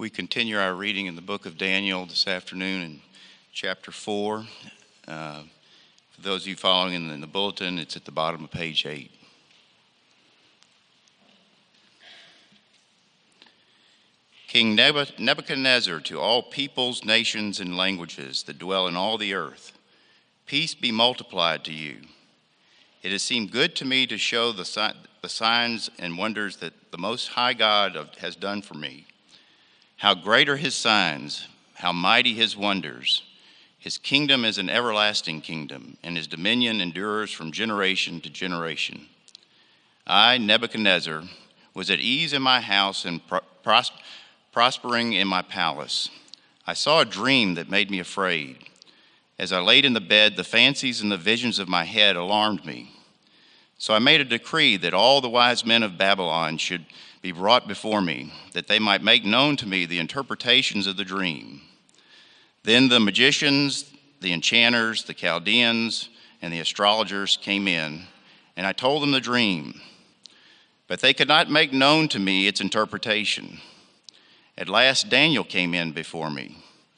We continue our reading in the book of Daniel this afternoon in chapter 4. For those of you following in the bulletin, it's at the bottom of page 8. King Nebuchadnezzar, to all peoples, nations, and languages that dwell in all the earth, peace be multiplied to you. It has seemed good to me to show the signs and wonders that the Most High God has done for me. How great are his signs, how mighty his wonders. His kingdom is an everlasting kingdom, and his dominion endures from generation to generation. I, Nebuchadnezzar, was at ease in my house and prospering in my palace. I saw a dream that made me afraid. As I laid in the bed, the fancies and the visions of my head alarmed me. So I made a decree that all the wise men of Babylon should be brought before me, that they might make known to me the interpretations of the dream. Then the magicians, the enchanters, the Chaldeans, and the astrologers came in, and I told them the dream. But they could not make known to me its interpretation. At last Daniel came in before me.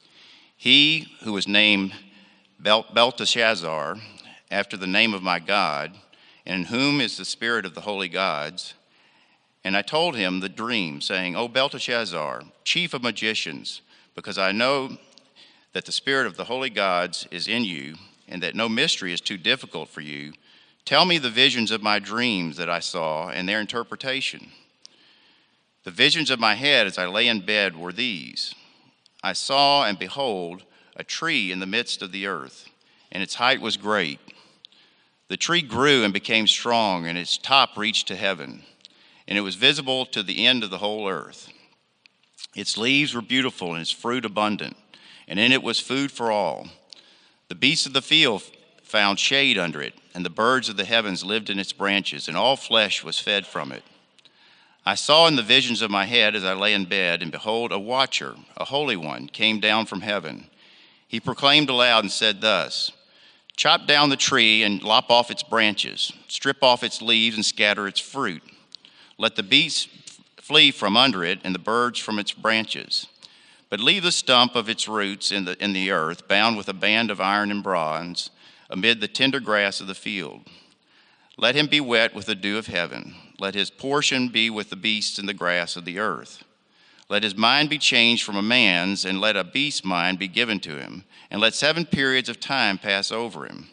He who was named Belteshazzar, after the name of my God, and in whom is the spirit of the holy gods. And I told him the dream, saying, O Belteshazzar, chief of magicians, because I know that the spirit of the holy gods is in you, and that no mystery is too difficult for you, tell me the visions of my dreams that I saw and their interpretation. The visions of my head as I lay in bed were these. I saw, and behold, a tree in the midst of the earth, and its height was great. The tree grew and became strong, and its top reached to heaven, and it was visible to the end of the whole earth. Its leaves were beautiful, and its fruit abundant, and in it was food for all. The beasts of the field found shade under it, and the birds of the heavens lived in its branches, and all flesh was fed from it. I saw in the visions of my head as I lay in bed, and behold, a watcher, a holy one, came down from heaven. He proclaimed aloud and said thus, Chop down the tree and lop off its branches, strip off its leaves and scatter its fruit. Let the beasts flee from under it and the birds from its branches. But leave the stump of its roots in the earth, bound with a band of iron and bronze, amid the tender grass of the field. Let him be wet with the dew of heaven. Let his portion be with the beasts and the grass of the earth. Let his mind be changed from a man's, and let a beast's mind be given to him, and let 7 periods of time pass over him.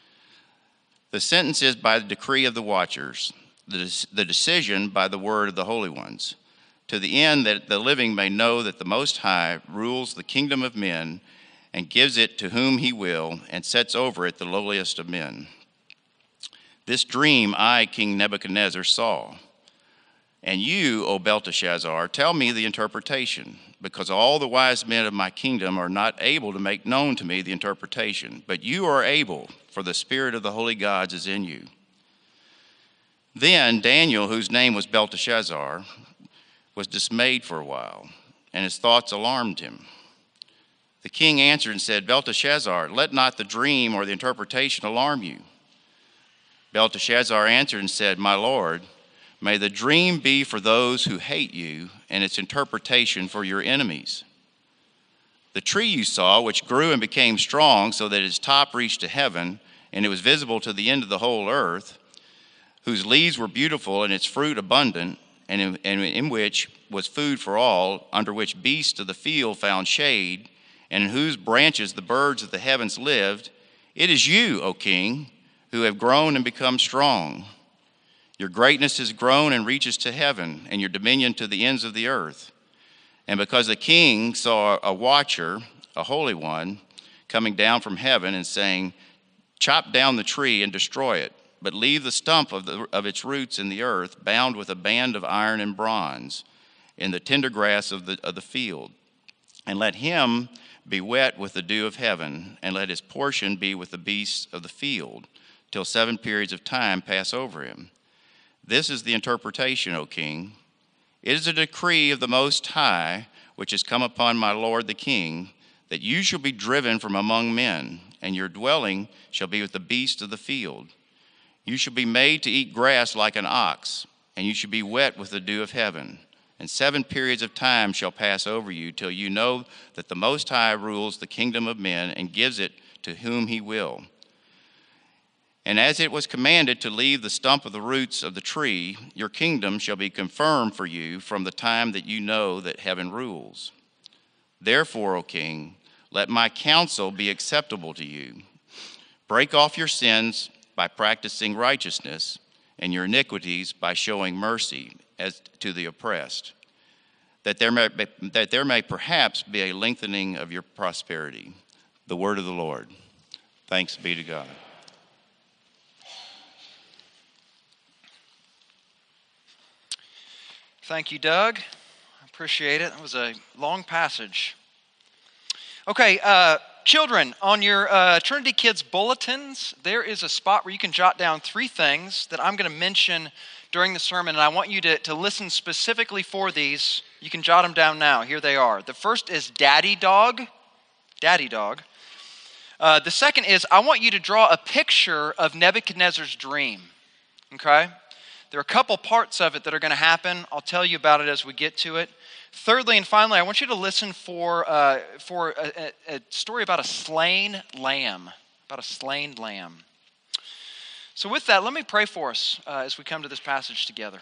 The sentence is by the decree of the watchers, the decision by the word of the holy ones, to the end that the living may know that the Most High rules the kingdom of men and gives it to whom he will, and sets over it the lowliest of men. This dream I, King Nebuchadnezzar, saw. And you, O Belteshazzar, tell me the interpretation, because all the wise men of my kingdom are not able to make known to me the interpretation, but you are able, for the spirit of the holy gods is in you. Then Daniel, whose name was Belteshazzar, was dismayed for a while, and his thoughts alarmed him. The king answered and said, Belteshazzar, let not the dream or the interpretation alarm you. Belteshazzar answered and said, My lord, may the dream be for those who hate you, and its interpretation for your enemies. The tree you saw, which grew and became strong so that its top reached to heaven, and it was visible to the end of the whole earth, whose leaves were beautiful and its fruit abundant, and in which was food for all, under which beasts of the field found shade, and in whose branches the birds of the heavens lived, it is you, O king, who have grown and become strong. Your greatness has grown and reaches to heaven, and your dominion to the ends of the earth. And because the king saw a watcher, a holy one, coming down from heaven and saying, Chop down the tree and destroy it, but leave the stump of its roots in the earth, bound with a band of iron and bronze, in the tender grass of the field. And let him be wet with the dew of heaven, and let his portion be with the beasts of the field, till 7 periods of time pass over him. This is the interpretation, O king. It is a decree of the Most High, which has come upon my lord the king, that you shall be driven from among men, and your dwelling shall be with the beasts of the field. You shall be made to eat grass like an ox, and you shall be wet with the dew of heaven, and 7 periods of time shall pass over you till you know that the Most High rules the kingdom of men and gives it to whom he will. And as it was commanded to leave the stump of the roots of the tree, your kingdom shall be confirmed for you from the time that you know that heaven rules. Therefore, O king, let my counsel be acceptable to you. Break off your sins by practicing righteousness, and your iniquities by showing mercy as to the oppressed, that there may perhaps be a lengthening of your prosperity. The word of the Lord. Thanks be to God. Thank you, Doug. I appreciate it. That was a long passage. Okay, children, on your Trinity Kids bulletins, there is a spot where you can jot down 3 things that I'm going to mention during the sermon, and I want you to listen specifically for these. You can jot them down now. Here they are. The first is daddy dog. Daddy dog. The second is I want you to draw a picture of Nebuchadnezzar's dream. Okay? There are a couple parts of it that are going to happen. I'll tell you about it as we get to it. Thirdly and finally, I want you to listen for a story about a slain lamb. About a slain lamb. So with that, let me pray for us as we come to this passage together.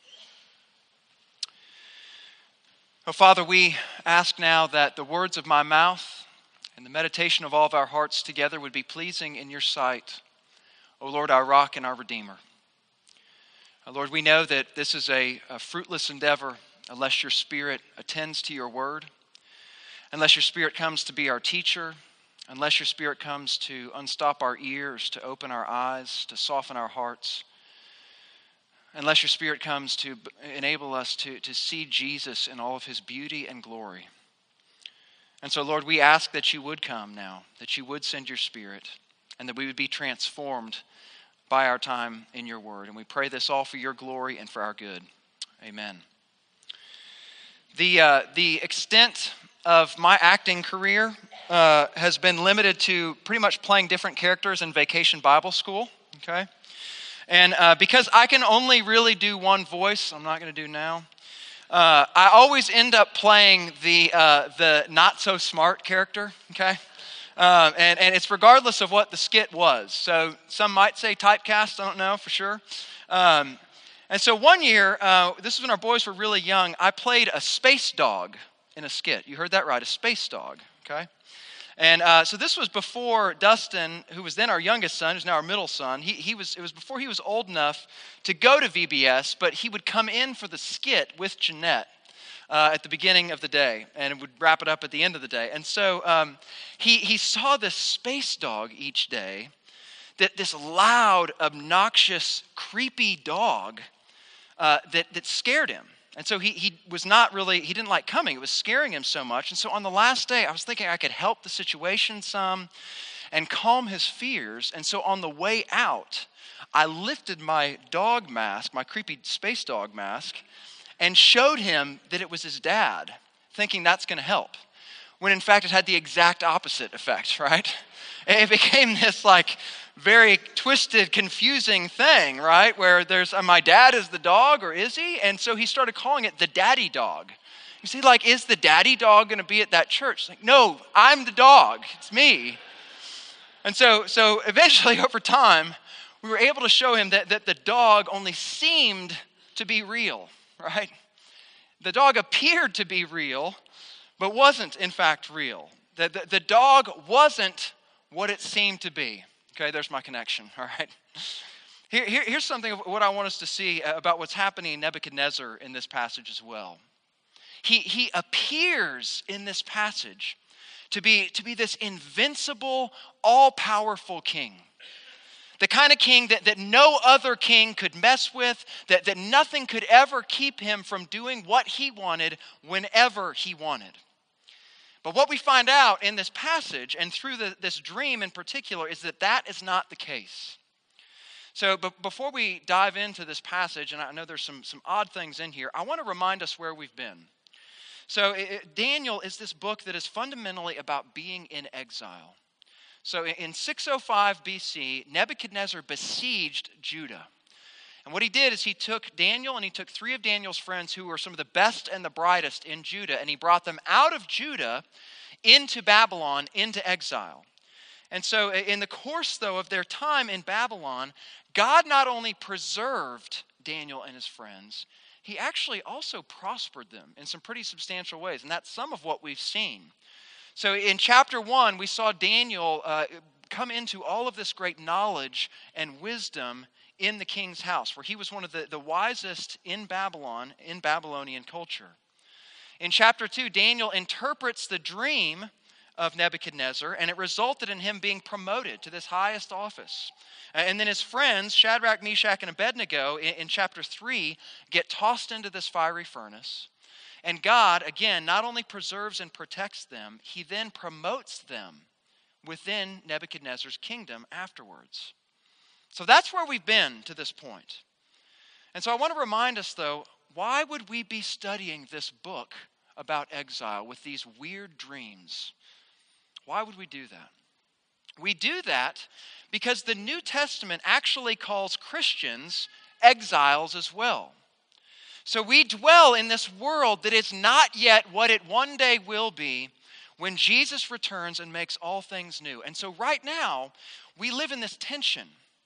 Oh, Father, we ask now that the words of my mouth and the meditation of all of our hearts together would be pleasing in your sight. O Lord, our rock and our redeemer. Lord, we know that this is a fruitless endeavor unless your Spirit attends to your word, unless your Spirit comes to be our teacher, unless your Spirit comes to unstop our ears, to open our eyes, to soften our hearts, unless your Spirit comes to enable us to see Jesus in all of his beauty and glory. And so, Lord, we ask that you would come now, that you would send your Spirit, and that we would be transformed by our time in your word. And we pray this all for your glory and for our good. Amen. The extent of my acting career has been limited to pretty much playing different characters in Vacation Bible School. Okay? And because I can only really do one voice, I'm not going to do now, I always end up playing the not so smart character. Okay? And it's regardless of what the skit was. So some might say typecast, I don't know for sure. And so one year, this is when our boys were really young, I played a space dog in a skit. You heard that right, a space dog, okay? And so this was before Dustin, who was then our youngest son, who's now our middle son, it was before he was old enough to go to VBS, but he would come in for the skit with Jeanette. At the beginning of the day, and would wrap it up at the end of the day. And so he saw this space dog each day, this loud, obnoxious, creepy dog that scared him. And so he didn't like coming. It was scaring him so much. And so on the last day, I was thinking I could help the situation some and calm his fears. And so on the way out, I lifted my dog mask, my creepy space dog mask, and showed him that it was his dad, thinking that's going to help, when in fact it had the exact opposite effect, right? It became this very twisted, confusing thing, right? Where there's, my dad is the dog, or is he? And so he started calling it the daddy dog. You see, is the daddy dog going to be at that church? No, I'm the dog, it's me. And so eventually over time, we were able to show him that the dog only seemed to be real. Right? The dog appeared to be real, but wasn't in fact real. The dog wasn't what it seemed to be. Okay, there's my connection, all right? Here's something of what I want us to see about what's happening in Nebuchadnezzar in this passage as well. He appears in this passage to be this invincible, all-powerful king. The kind of king that no other king could mess with, that nothing could ever keep him from doing what he wanted whenever he wanted. But what we find out in this passage and through this dream in particular is that is not the case. So but before we dive into this passage, and I know there's some odd things in here, I want to remind us where we've been. So Daniel is this book that is fundamentally about being in exile. So in 605 BC, Nebuchadnezzar besieged Judah. And what he did is he took Daniel and he took 3 of Daniel's friends who were some of the best and the brightest in Judah, and he brought them out of Judah into Babylon, into exile. And so in the course, though, of their time in Babylon, God not only preserved Daniel and his friends, he actually also prospered them in some pretty substantial ways. And that's some of what we've seen. So in chapter 1, we saw Daniel come into all of this great knowledge and wisdom in the king's house, where he was one of the wisest in Babylon, in Babylonian culture. In chapter 2, Daniel interprets the dream of Nebuchadnezzar, and it resulted in him being promoted to this highest office. And then his friends, Shadrach, Meshach, and Abednego, in chapter 3, get tossed into this fiery furnace. And God, again, not only preserves and protects them, he then promotes them within Nebuchadnezzar's kingdom afterwards. So that's where we've been to this point. And so I want to remind us, though, why would we be studying this book about exile with these weird dreams? Why would we do that? We do that because the New Testament actually calls Christians exiles as well. So we dwell in this world that is not yet what it one day will be when Jesus returns and makes all things new. And so right now, we live in this tension.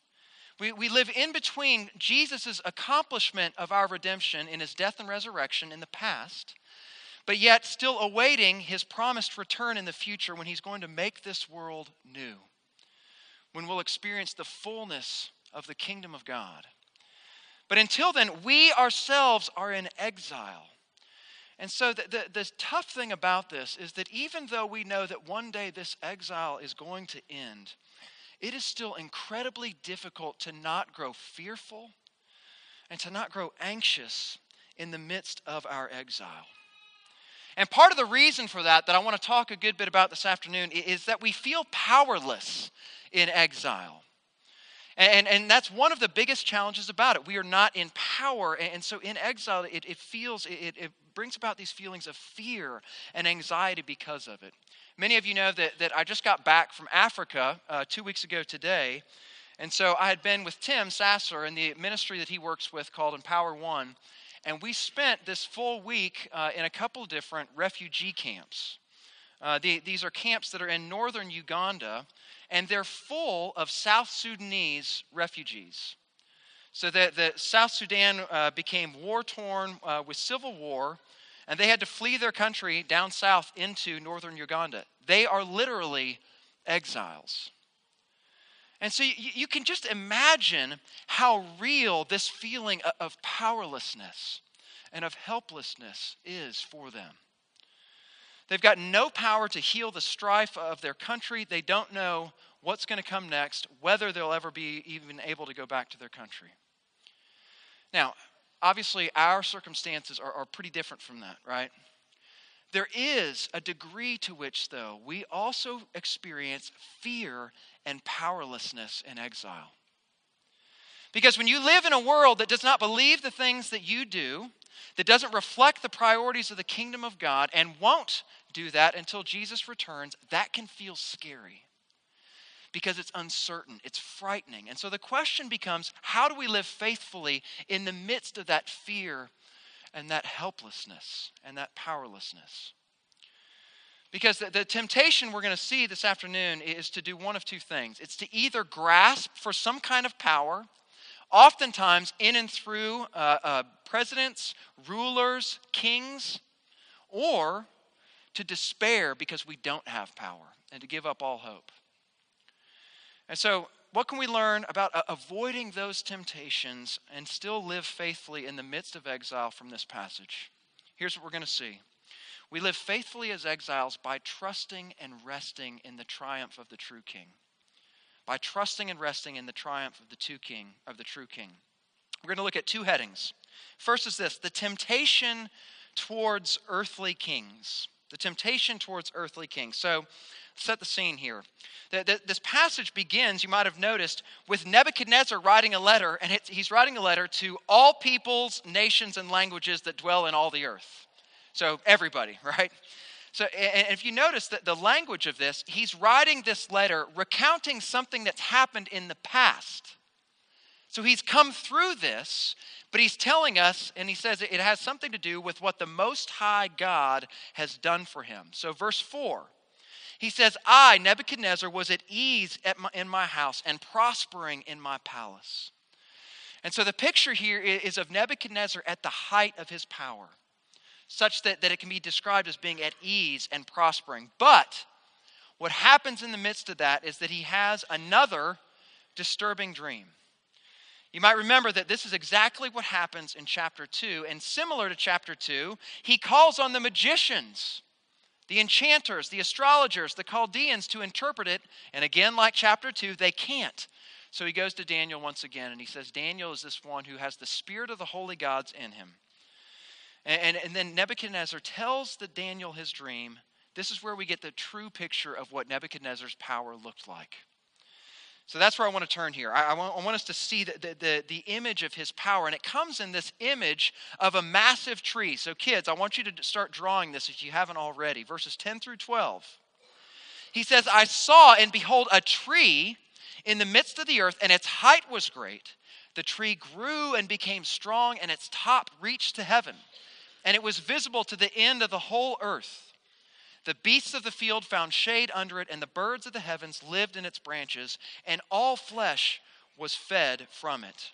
We live in between Jesus' accomplishment of our redemption in his death and resurrection in the past, but yet still awaiting his promised return in the future when he's going to make this world new, when we'll experience the fullness of the kingdom of God. But until then, we ourselves are in exile. And so the tough thing about this is that even though we know that one day this exile is going to end, it is still incredibly difficult to not grow fearful and to not grow anxious in the midst of our exile. And part of the reason for that I want to talk a good bit about this afternoon is that we feel powerless in exile. And that's one of the biggest challenges about it. We are not in power. And so in exile, it brings about these feelings of fear and anxiety because of it. Many of you know that I just got back from Africa 2 weeks ago today. And so I had been with Tim Sasser in the ministry that he works with called Empower One. And we spent this full week in a couple of different refugee camps. These are camps that are in northern Uganda, and they're full of South Sudanese refugees. So the South Sudan became war-torn with civil war, and they had to flee their country down south into northern Uganda. They are literally exiles. And so you can just imagine how real this feeling of powerlessness and of helplessness is for them. They've got no power to heal the strife of their country. They don't know what's going to come next, whether they'll ever be even able to go back to their country. Now, obviously, our circumstances are pretty different from that, right? There is a degree to which, though, we also experience fear and powerlessness in exile. Because when you live in a world that does not believe the things that you do, that doesn't reflect the priorities of the kingdom of God, and won't do that until Jesus returns, that can feel scary. Because it's uncertain, it's frightening. And so the question becomes, how do we live faithfully in the midst of that fear and that helplessness and that powerlessness? Because the temptation we're going to see this afternoon is to do one of two things. It's to either grasp for some kind of power, oftentimes in and through presidents, rulers, kings, or to despair because we don't have power and to give up all hope. And so what can we learn about avoiding those temptations and still live faithfully in the midst of exile from this passage? Here's what we're going to see. We live faithfully as exiles by trusting and resting in the triumph of the true King. By trusting and resting in the triumph of the true King. We're going to look at two headings. First is this: the temptation towards earthly kings. The temptation towards earthly kings. So, set the scene here. This passage begins, you might have noticed, with Nebuchadnezzar writing a letter, and he's writing a letter to all peoples, nations, and languages that dwell in all the earth. So everybody, right? So, and if you notice that the language of this, he's writing this letter recounting something that's happened in the past. So he's come through this, but he's telling us, and he says it has something to do with what the Most High God has done for him. So verse 4, he says, I, Nebuchadnezzar, was at ease in my house and prospering in my palace. And so the picture here is of Nebuchadnezzar at the height of his power, such that it can be described as being at ease and prospering. But what happens in the midst of that is that he has another disturbing dream. You might remember that this is exactly what happens in chapter 2. And similar to chapter 2, he calls on the magicians, the enchanters, the astrologers, the Chaldeans to interpret it. And again, like chapter 2, they can't. So he goes to Daniel once again and he says, Daniel is this one who has the spirit of the holy gods in him. And then Nebuchadnezzar tells Daniel his dream. This is where we get the true picture of what Nebuchadnezzar's power looked like. So that's where I want to turn here. I want us to see the image of his power. And it comes in this image of a massive tree. So kids, I want you to start drawing this if you haven't already. Verses 10 through 12. He says, I saw and behold a tree in the midst of the earth, and its height was great. The tree grew and became strong, and its top reached to heaven. And it was visible to the end of the whole earth. The beasts of the field found shade under it, and the birds of the heavens lived in its branches, and all flesh was fed from it.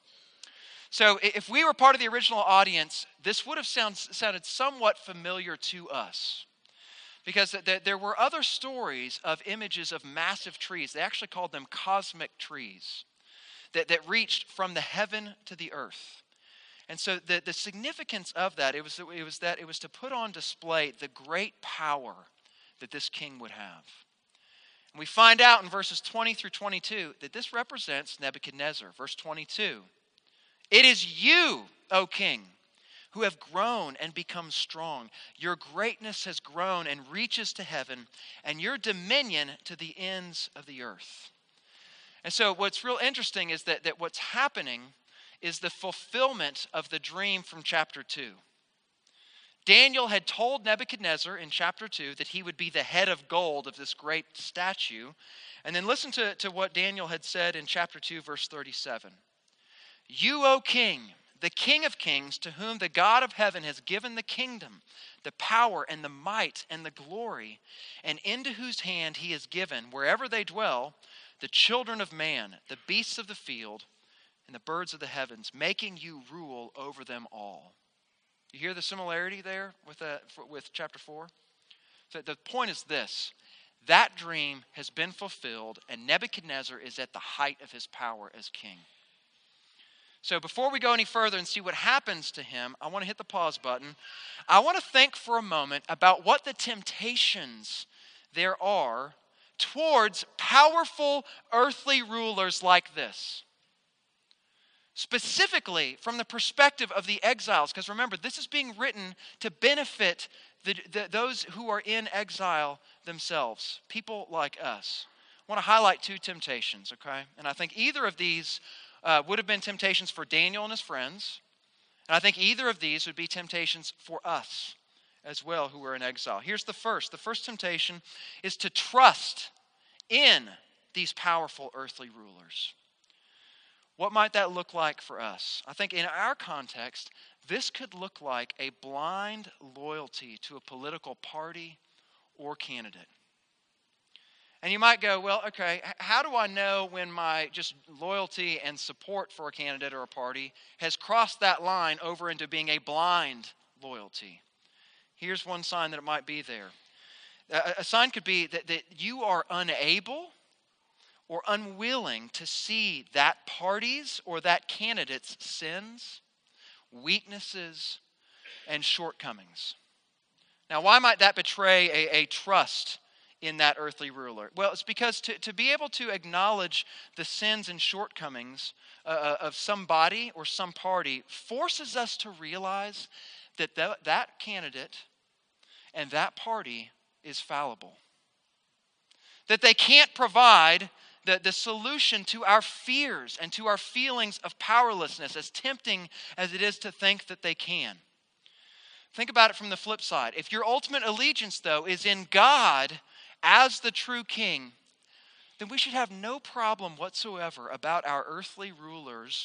So if we were part of the original audience, this would have sounded somewhat familiar to us. Because there were other stories of images of massive trees. They actually called them cosmic trees that reached from the heaven to the earth. And so the significance of that, it was to put on display the great power that this king would have. And we find out in verses 20 through 22 that this represents Nebuchadnezzar. Verse 22, it is you, O king, who have grown and become strong. Your greatness has grown and reaches to heaven, and your dominion to the ends of the earth. And so what's real interesting is that what's happening is the fulfillment of the dream from chapter 2. Daniel had told Nebuchadnezzar in chapter 2 that he would be the head of gold of this great statue. And then listen to what Daniel had said in chapter 2, verse 37. You, O king, the King of kings, to whom the God of heaven has given the kingdom, the power and the might and the glory, and into whose hand he has given, wherever they dwell, the children of man, the beasts of the field, and the birds of the heavens, making you rule over them all. You hear the similarity there with chapter 4? So the point is this. That dream has been fulfilled, and Nebuchadnezzar is at the height of his power as king. So before we go any further and see what happens to him, I want to hit the pause button. I want to think for a moment about what the temptations there are towards powerful earthly rulers like this. Specifically from the perspective of the exiles, because remember, this is being written to benefit those who are in exile themselves, people like us. I want to highlight two temptations, okay? And I think either of these would have been temptations for Daniel and his friends, and I think either of these would be temptations for us as well who are in exile. Here's the first. The first temptation is to trust in these powerful earthly rulers. What might that look like for us? I think in our context, this could look like a blind loyalty to a political party or candidate. And you might go, well, okay, how do I know when my just loyalty and support for a candidate or a party has crossed that line over into being a blind loyalty? Here's one sign that it might be there. A sign could be that you are unable or unwilling to see that party's or that candidate's sins, weaknesses, and shortcomings. Now, why might that betray a trust in that earthly ruler? Well, it's because to be able to acknowledge the sins and shortcomings of somebody or some party forces us to realize that that candidate and that party is fallible. That they can't provide the solution to our fears and to our feelings of powerlessness, as tempting as it is to think that they can. Think about it from the flip side. If your ultimate allegiance, though, is in God as the true king, then we should have no problem whatsoever about our earthly rulers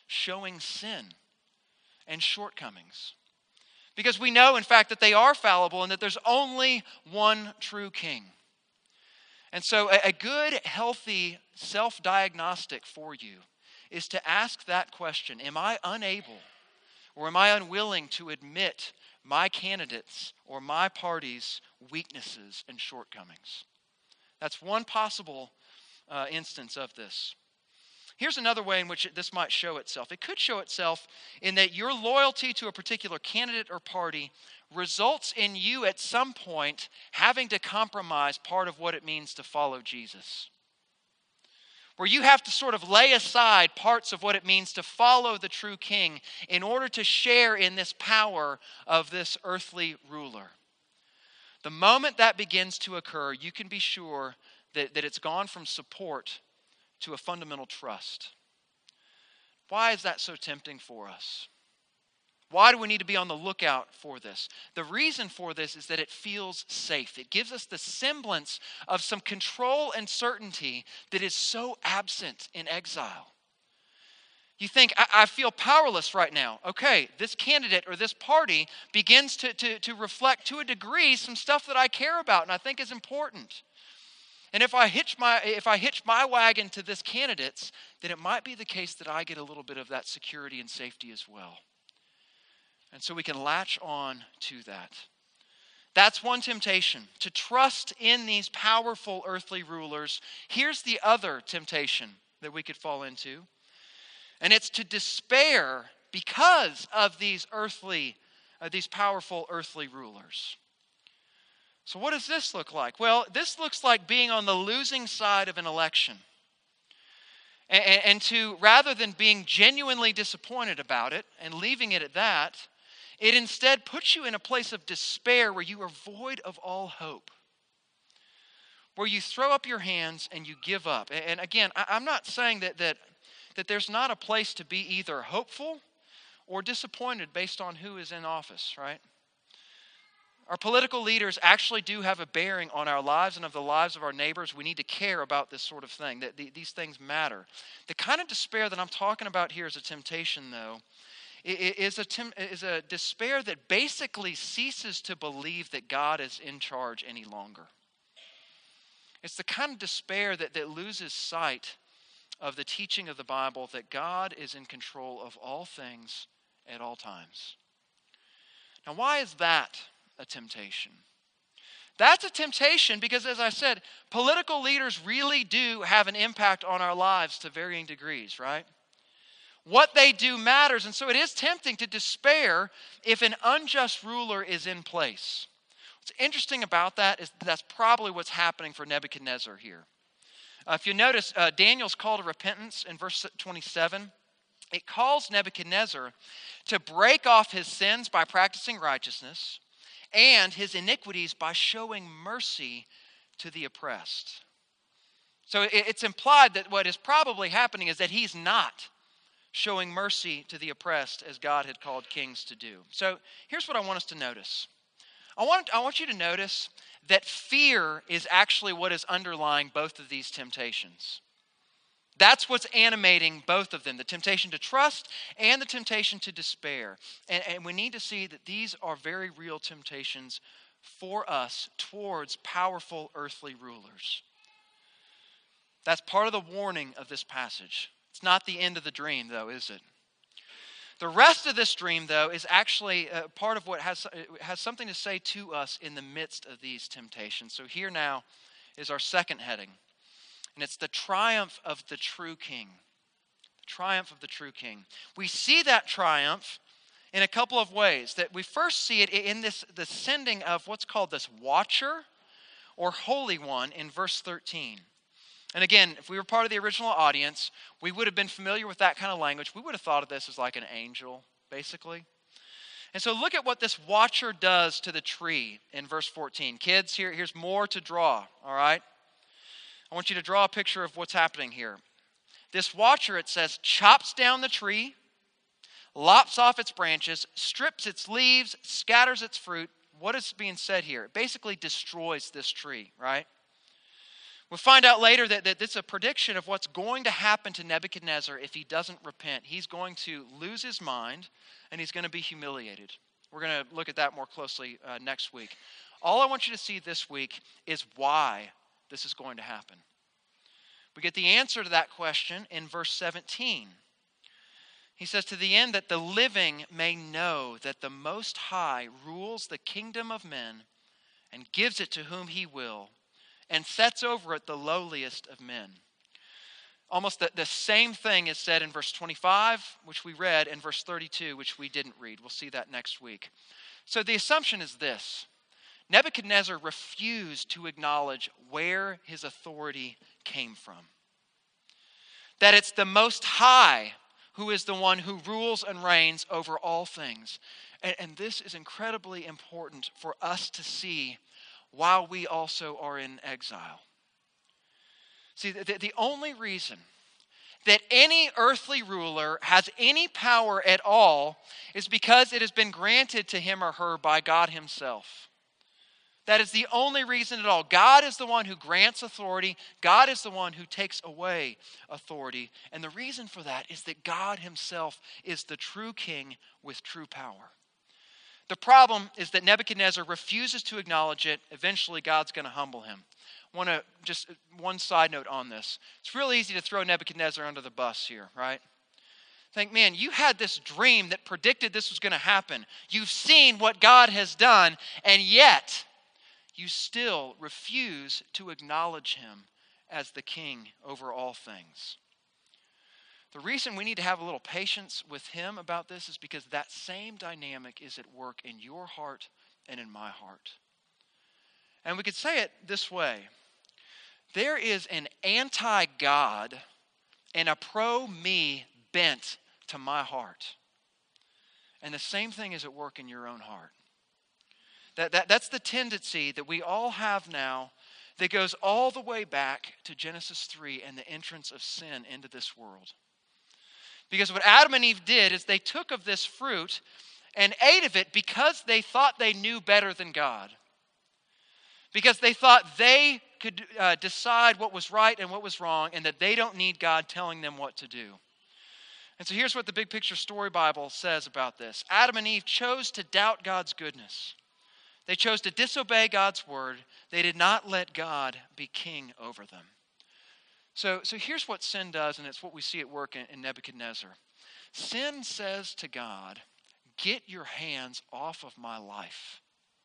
showing sin and shortcomings. Because we know, in fact, that they are fallible and that there's only one true king. And so a good, healthy self-diagnostic for you is to ask that question: am I unable or am I unwilling to admit my candidates or my party's weaknesses and shortcomings? That's one possible instance of this. Here's another way in which this might show itself. It could show itself in that your loyalty to a particular candidate or party results in you at some point having to compromise part of what it means to follow Jesus. Where you have to sort of lay aside parts of what it means to follow the true king in order to share in this power of this earthly ruler. The moment that begins to occur, you can be sure that it's gone from support to a fundamental trust. Why is that so tempting for us? Why do we need to be on the lookout for this? The reason for this is that it feels safe. It gives us the semblance of some control and certainty that is so absent in exile. You think, I feel powerless right now. Okay, this candidate or this party begins to reflect to a degree some stuff that I care about and I think is important. And if I hitch my wagon to this candidate's, then it might be the case that I get a little bit of that security and safety as well. And so we can latch on to that. That's one temptation, to trust in these powerful earthly rulers. Here's the other temptation that we could fall into. And it's to despair because of these powerful earthly rulers. So what does this look like? Well, this looks like being on the losing side of an election. And to, rather than being genuinely disappointed about it and leaving it at that, it instead puts you in a place of despair where you are void of all hope. Where you throw up your hands and you give up. And again, I'm not saying that there's not a place to be either hopeful or disappointed based on who is in office, right? Our political leaders actually do have a bearing on our lives and of the lives of our neighbors. We need to care about this sort of thing, that these things matter. The kind of despair that I'm talking about here is a temptation, though, is a despair that basically ceases to believe that God is in charge any longer. It's the kind of despair that loses sight of the teaching of the Bible that God is in control of all things at all times. Now, why is that a temptation? That's a temptation because, as I said, political leaders really do have an impact on our lives to varying degrees, right? What they do matters, and so it is tempting to despair if an unjust ruler is in place. What's interesting about that is that's probably what's happening for Nebuchadnezzar here. If you notice, Daniel's call to repentance in verse 27, it calls Nebuchadnezzar to break off his sins by practicing righteousness and his iniquities by showing mercy to the oppressed. So it's implied that what is probably happening is that he's not showing mercy to the oppressed as God had called kings to do. So here's what I want us to notice. I want you to notice that fear is actually what is underlying both of these temptations. That's what's animating both of them, the temptation to trust and the temptation to despair. And we need to see that these are very real temptations for us towards powerful earthly rulers. That's part of the warning of this passage. It's not the end of the dream, though, is it? The rest of this dream, though, is actually part of what has something to say to us in the midst of these temptations. So here now is our second heading. And it's the triumph of the true king. The triumph of the true king. We see that triumph in a couple of ways. That we first see it in the sending of what's called this watcher or holy one in verse 13. And again, if we were part of the original audience, we would have been familiar with that kind of language. We would have thought of this as like an angel, basically. And so look at what this watcher does to the tree in verse 14. Kids, here's more to draw, all right? I want you to draw a picture of what's happening here. This watcher, it says, chops down the tree, lops off its branches, strips its leaves, scatters its fruit. What is being said here? It basically destroys this tree, right? We'll find out later that it's a prediction of what's going to happen to Nebuchadnezzar if he doesn't repent. He's going to lose his mind, and he's going to be humiliated. We're going to look at that more closely next week. All I want you to see this week is why this is going to happen. We get the answer to that question in verse 17. He says, to the end that the living may know that the Most High rules the kingdom of men and gives it to whom he will, and sets over it the lowliest of men. Almost the same thing is said in verse 25, which we read, and verse 32, which we didn't read. We'll see that next week. So the assumption is this. Nebuchadnezzar refused to acknowledge where his authority came from. That it's the Most High who is the one who rules and reigns over all things. And this is incredibly important for us to see while we also are in exile. See, the only reason that any earthly ruler has any power at all is because it has been granted to him or her by God himself. That is the only reason at all. God is the one who grants authority. God is the one who takes away authority. And the reason for that is that God himself is the true king with true power. The problem is that Nebuchadnezzar refuses to acknowledge it. Eventually, God's going to humble him. Just one side note on this. It's real easy to throw Nebuchadnezzar under the bus here, right? Think, man, you had this dream that predicted this was going to happen. You've seen what God has done, and yet you still refuse to acknowledge him as the king over all things. The reason we need to have a little patience with him about this is because that same dynamic is at work in your heart and in my heart. And we could say it this way. There is an anti-God and a pro-me bent to my heart. And the same thing is at work in your own heart. That's the tendency that we all have now that goes all the way back to Genesis 3 and the entrance of sin into this world. Because what Adam and Eve did is they took of this fruit and ate of it because they thought they knew better than God. Because they thought they could decide what was right and what was wrong, and that they don't need God telling them what to do. And so here's what the Big Picture Story Bible says about this. Adam and Eve chose to doubt God's goodness. They chose to disobey God's word. They did not let God be king over them. So here's what sin does, and it's what we see at work in Nebuchadnezzar. Sin says to God, get your hands off of my life.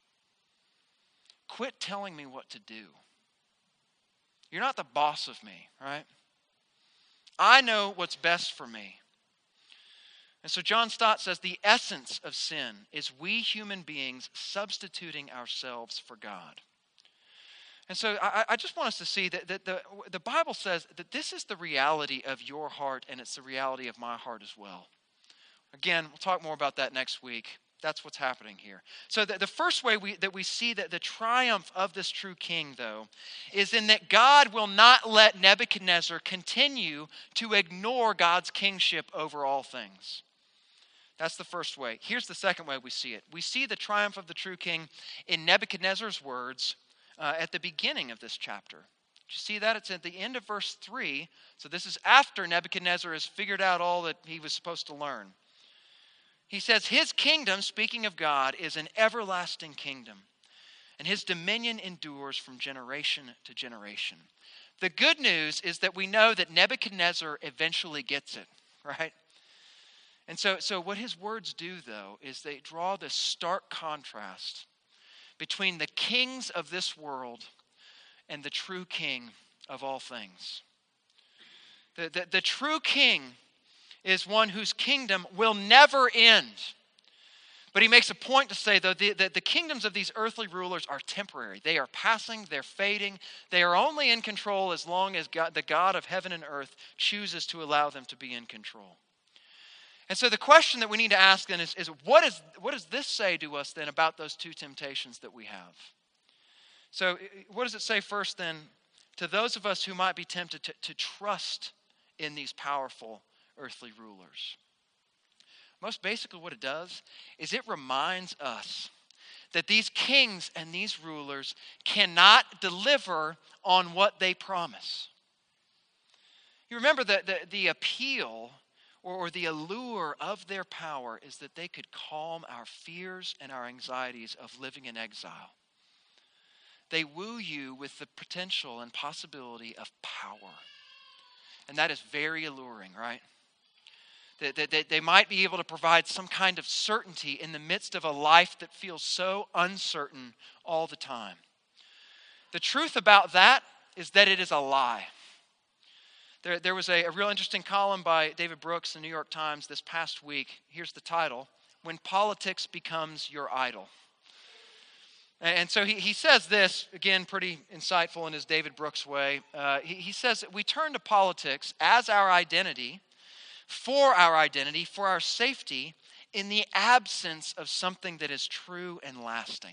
Quit telling me what to do. You're not the boss of me, right? I know what's best for me. And so John Stott says the essence of sin is we human beings substituting ourselves for God. And so I just want us to see that the Bible says that this is the reality of your heart, and it's the reality of my heart as well. Again, we'll talk more about that next week. That's what's happening here. So the first way that we see that the triumph of this true king, though, is in that God will not let Nebuchadnezzar continue to ignore God's kingship over all things. That's the first way. Here's the second way we see it. We see the triumph of the true king in Nebuchadnezzar's words at the beginning of this chapter. Did you see that? It's at the end of verse 3. So this is after Nebuchadnezzar has figured out all that he was supposed to learn. He says, his kingdom, speaking of God, is an everlasting kingdom, and his dominion endures from generation to generation. The good news is that we know that Nebuchadnezzar eventually gets it, right? And so what his words do, though, is they draw this stark contrast between the kings of this world and the true king of all things. The true king is one whose kingdom will never end. But he makes a point to say, though, that the kingdoms of these earthly rulers are temporary. They are passing, they're fading. They are only in control as long as God, the God of heaven and earth, chooses to allow them to be in control. And so the question that we need to ask then is what does this say to us then about those two temptations that we have? So what does it say first then to those of us who might be tempted to trust in these powerful earthly rulers? Most basically what it does is it reminds us that these kings and these rulers cannot deliver on what they promise. You remember the appeal or the allure of their power is that they could calm our fears and our anxieties of living in exile. They woo you with the potential and possibility of power. And that is very alluring, right? That they might be able to provide some kind of certainty in the midst of a life that feels so uncertain all the time. The truth about that is that it is a lie. There was a real interesting column by David Brooks in the New York Times this past week. Here's the title: When Politics Becomes Your Idol. And so he says this, again, pretty insightful in his David Brooks way. He says that we turn to politics as our identity, for our safety, in the absence of something that is true and lasting.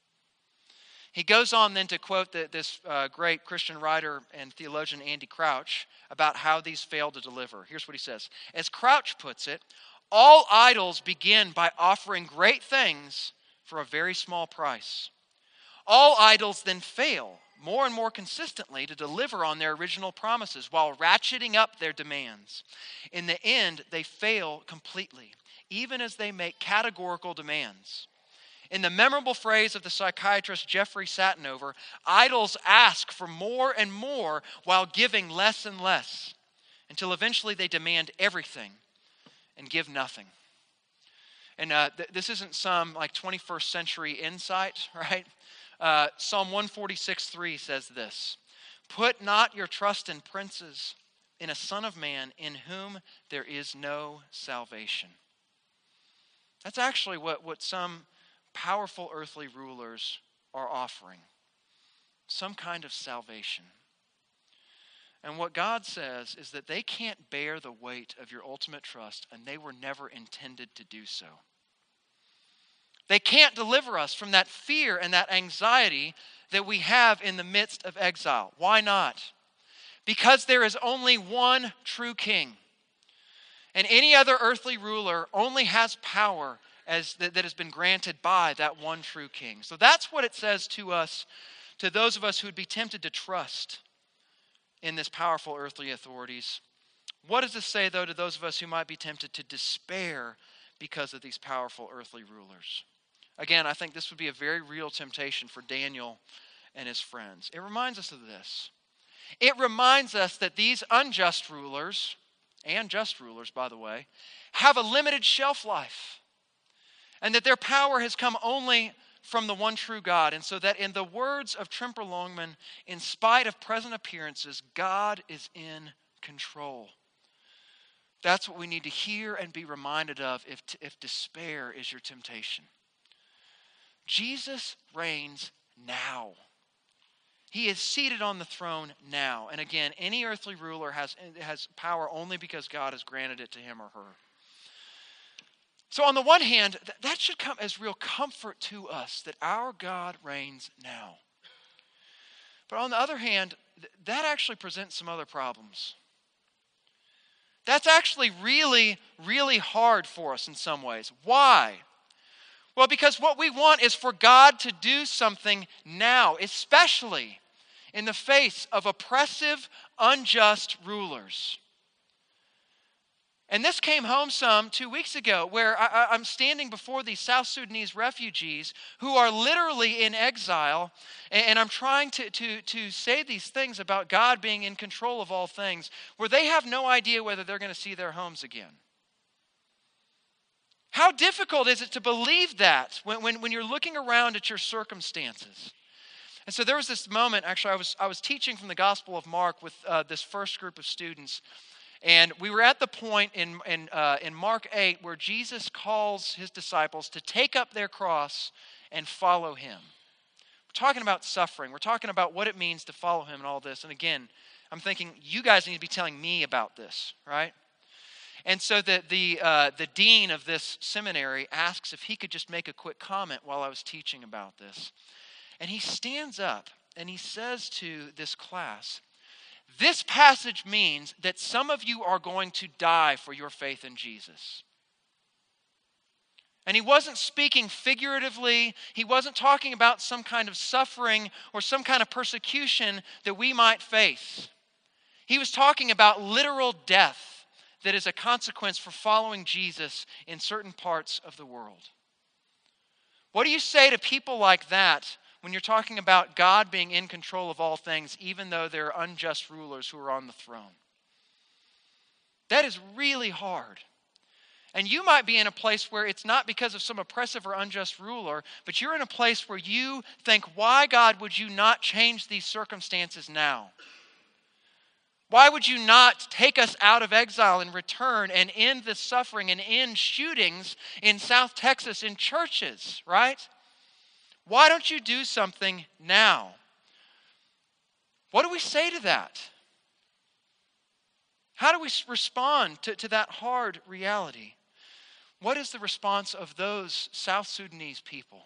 He goes on then to quote this great Christian writer and theologian Andy Crouch about how these fail to deliver. Here's what he says. As Crouch puts it, all idols begin by offering great things for a very small price. All idols then fail more and more consistently to deliver on their original promises while ratcheting up their demands. In the end, they fail completely, even as they make categorical demands. In the memorable phrase of the psychiatrist Jeffrey Satinover, idols ask for more and more while giving less and less, until eventually they demand everything and give nothing. And this isn't some like 21st century insight, right? Psalm 146:3 says this: "Put not your trust in princes, in a son of man in whom there is no salvation." That's actually what some powerful earthly rulers are offering. Some kind of salvation. And what God says is that they can't bear the weight of your ultimate trust, and they were never intended to do so. They can't deliver us from that fear and that anxiety that we have in the midst of exile. Why not? Because there is only one true king. And any other earthly ruler only has power that has been granted by that one true king. So that's what it says to us, to those of us who would be tempted to trust in this powerful earthly authorities. What does this say, though, to those of us who might be tempted to despair because of these powerful earthly rulers? Again, I think this would be a very real temptation for Daniel and his friends. It reminds us of this. It reminds us that these unjust rulers, and just rulers, by the way, have a limited shelf life. And that their power has come only from the one true God. And so that in the words of Tremper Longman, in spite of present appearances, God is in control. That's what we need to hear and be reminded of if despair is your temptation. Jesus reigns now. He is seated on the throne now. And again, any earthly ruler has power only because God has granted it to him or her. So on the one hand, that should come as real comfort to us that our God reigns now. But on the other hand, that actually presents some other problems. That's actually really, really hard for us in some ways. Why? Well, because what we want is for God to do something now, especially in the face of oppressive, unjust rulers. And this came home some 2 weeks ago, where I'm standing before these South Sudanese refugees who are literally in exile, and I'm trying to say these things about God being in control of all things, where they have no idea whether they're going to see their homes again. How difficult is it to believe that when you're looking around at your circumstances? And so there was this moment, actually, I was teaching from the Gospel of Mark with this first group of students. And we were at the point in Mark 8 where Jesus calls his disciples to take up their cross and follow him. We're talking about suffering. We're talking about what it means to follow him and all this. And again, I'm thinking, you guys need to be telling me about this, right? And so the dean of this seminary asks if he could just make a quick comment while I was teaching about this. And he stands up and he says to this class, "This passage means that some of you are going to die for your faith in Jesus." And he wasn't speaking figuratively. He wasn't talking about some kind of suffering or some kind of persecution that we might face. He was talking about literal death that is a consequence for following Jesus in certain parts of the world. What do you say to people like that when you're talking about God being in control of all things, even though there are unjust rulers who are on the throne? That is really hard. And you might be in a place where it's not because of some oppressive or unjust ruler, but you're in a place where you think, why, God, would you not change these circumstances now? Why would you not take us out of exile and return and end this suffering and end shootings in South Texas in churches, right? Why don't you do something now? What do we say to that? How do we respond to that hard reality? What is the response of those South Sudanese people?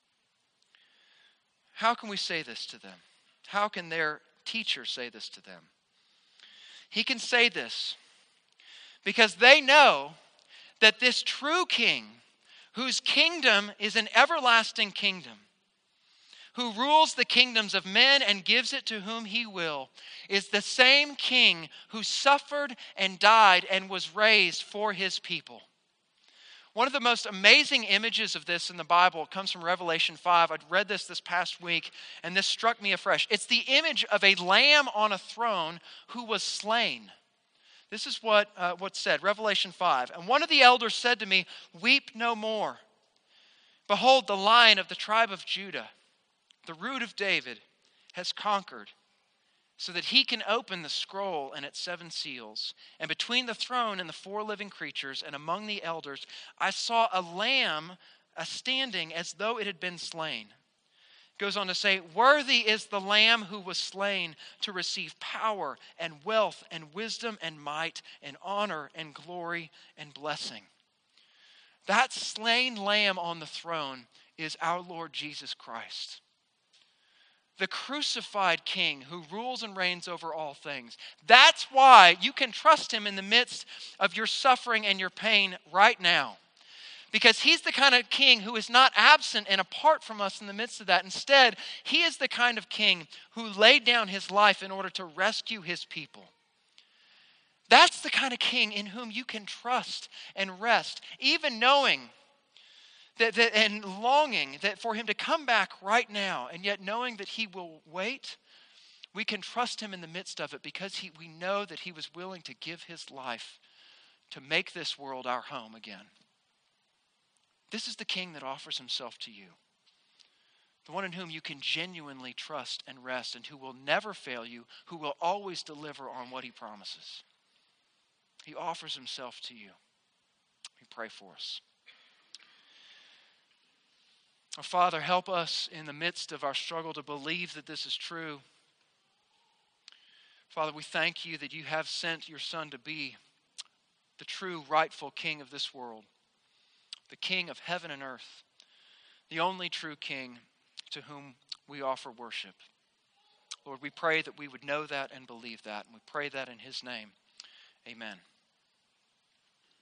How can we say this to them? How can their teacher say this to them? He can say this because they know that this true king, whose kingdom is an everlasting kingdom, who rules the kingdoms of men and gives it to whom he will, is the same king who suffered and died and was raised for his people. One of the most amazing images of this in the Bible comes from Revelation 5. I'd read this past week, and this struck me afresh. It's the image of a lamb on a throne who was slain. This is what's said, Revelation 5. And one of the elders said to me, "Weep no more. Behold, the Lion of the tribe of Judah, the Root of David, has conquered, so that he can open the scroll and its 7 seals. And between the throne and the 4 living creatures and among the elders, I saw a lamb standing as though it had been slain." It goes on to say, "Worthy is the lamb who was slain to receive power and wealth and wisdom and might and honor and glory and blessing." That slain lamb on the throne is our Lord Jesus Christ, the crucified king who rules and reigns over all things. That's why you can trust him in the midst of your suffering and your pain right now. Because he's the kind of king who is not absent and apart from us in the midst of that. Instead, he is the kind of king who laid down his life in order to rescue his people. That's the kind of king in whom you can trust and rest, even knowing and longing that for him to come back right now, and yet knowing that he will wait. We can trust him in the midst of it because we know that he was willing to give his life to make this world our home again. This is the king that offers himself to you, the one in whom you can genuinely trust and rest, and who will never fail you, who will always deliver on what he promises. He offers himself to you. We pray for us. Our Father, help us in the midst of our struggle to believe that this is true. Father, we thank you that you have sent your Son to be the true rightful King of this world, the King of heaven and earth, the only true King to whom we offer worship. Lord, we pray that we would know that and believe that, and we pray that in his name. Amen.